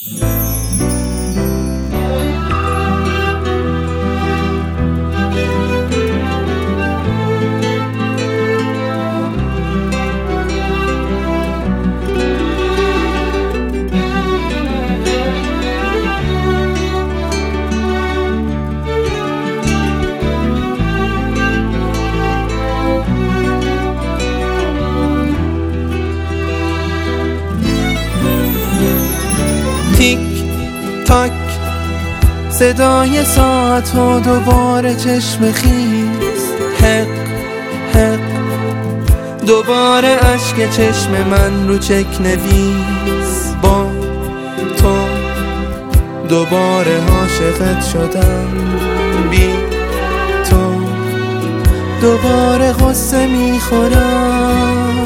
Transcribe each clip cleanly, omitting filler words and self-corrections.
تیک تاک صدای ساعت و دوباره چشم خیز، حق حق دوباره اشک چشم من رو چک نویس. با تو دوباره عاشقت شدم، بی تو دوباره غصه میخورم.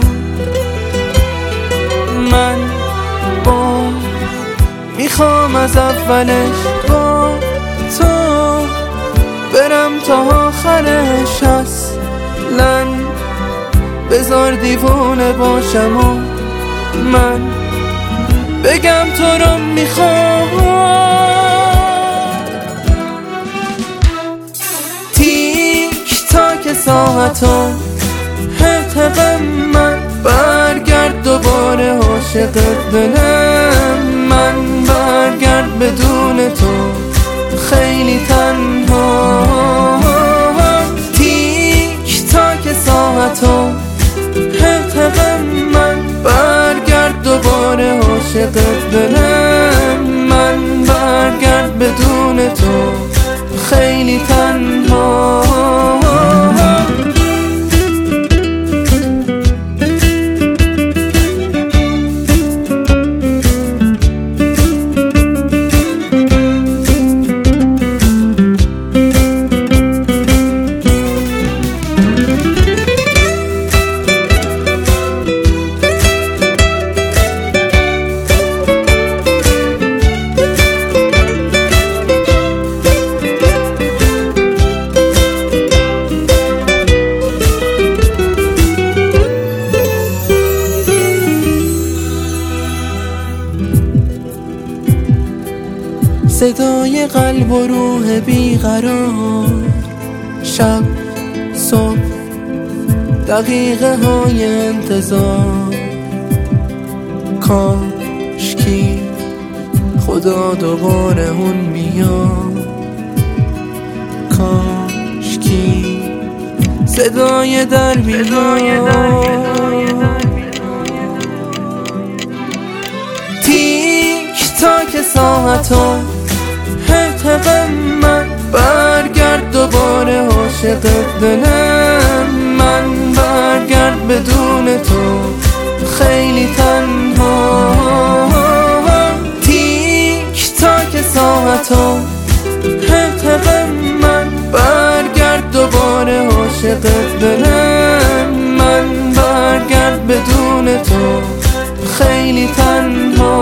من میخوام از اولش با تو برم تا آخرش، اصلا بذار دیوونه باشم و من بگم تو رو میخوام. تیک تاک ساعتم حق من، برگرد دوباره عاشقت دلم. من برگرد بدون تو خیلی تنها. تیک تاک ساعتم حق من، برگرد دوباره عاشقت دلم. من برگرد بدون تو خیلی تنها. صدای قلب و روح بیقرار، شب صبح دقیقه های انتظار. کاشکی خدا دوباره اون میاد، کاشکی صدای در بیاد. تیک تاک ساعتم حق من، برگرد دوباره عاشقت دلم. من برگرد بدون تو خیلی تنها. تیک تاک ساعتم حق من، برگرد دوباره عاشقت دلم. من برگرد بدون تو خیلی تنها.